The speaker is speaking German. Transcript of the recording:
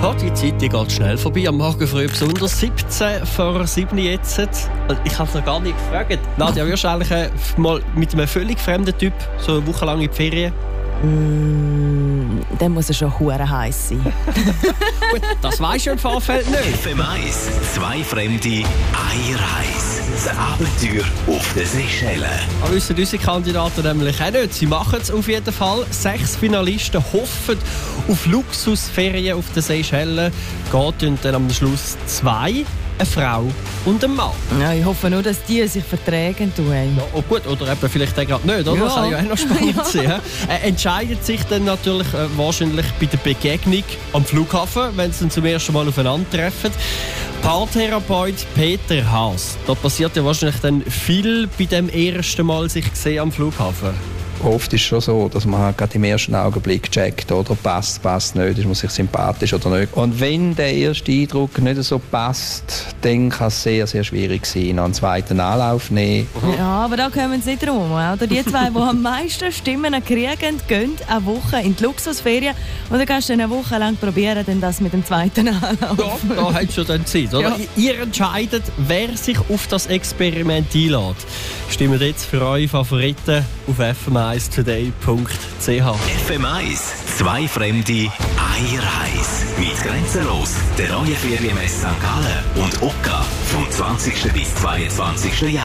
Ja, die Zeit die geht schnell vorbei. Am Morgen früh besonders 17 vor 7 jetzt. Ich habe es noch gar nicht gefragt. Nadja, wirst du eigentlich mal mit einem völlig fremden Typ so eine Woche lang in die Ferien? Dann muss er schon hure heiß sein. Gut, das weisst du im Vorfeld nicht. FM1, zwei Fremde, eine Reise. Das Abenteuer auf den Seychellen. Aber wissen unsere Kandidaten nämlich auch nicht. Sie machen es auf jeden Fall. 6 Finalisten hoffen auf Luxusferien auf den Seychellen. Geht und dann am Schluss 2, eine Frau und ein Mann. Ja, ich hoffe nur, dass die sich verträgen tun. Ja, oh gut, oder eben vielleicht gerade nicht, oder? Ja. Das kann ja auch noch spannend sein. Entscheidet sich dann natürlich wahrscheinlich bei der Begegnung am Flughafen, wenn sie dann zum ersten Mal aufeinandertreffen. Paartherapeut Peter Haas. Da passiert ja wahrscheinlich dann viel bei dem ersten Mal sich sehen am Flughafen. Oft ist es schon so, dass man halt gerade im ersten Augenblick checkt, oder passt nicht, ist man sich sympathisch oder nicht. Und wenn der erste Eindruck nicht so passt, dann kann es sehr, sehr schwierig sein, einen zweiten Anlauf nehmen. Ja, aber da kommen sie nicht drum. Oder? Die zwei, die am meisten Stimmen kriegen, gehen eine Woche in die Luxusferien. Und dann kannst du eine Woche lang probieren, dann das mit dem zweiten Anlauf. Ja, da hat schon dann Zeit, oder? Ja. Ihr entscheidet, wer sich auf das Experiment einlädt. Stimmt jetzt für eure Favoriten auf fm1today.ch. FM1, zwei Fremde, eine Reise. Mit Grenzenlos, der neue Ferienmesse St. Gallen und Oka vom 20. bis 22. Januar.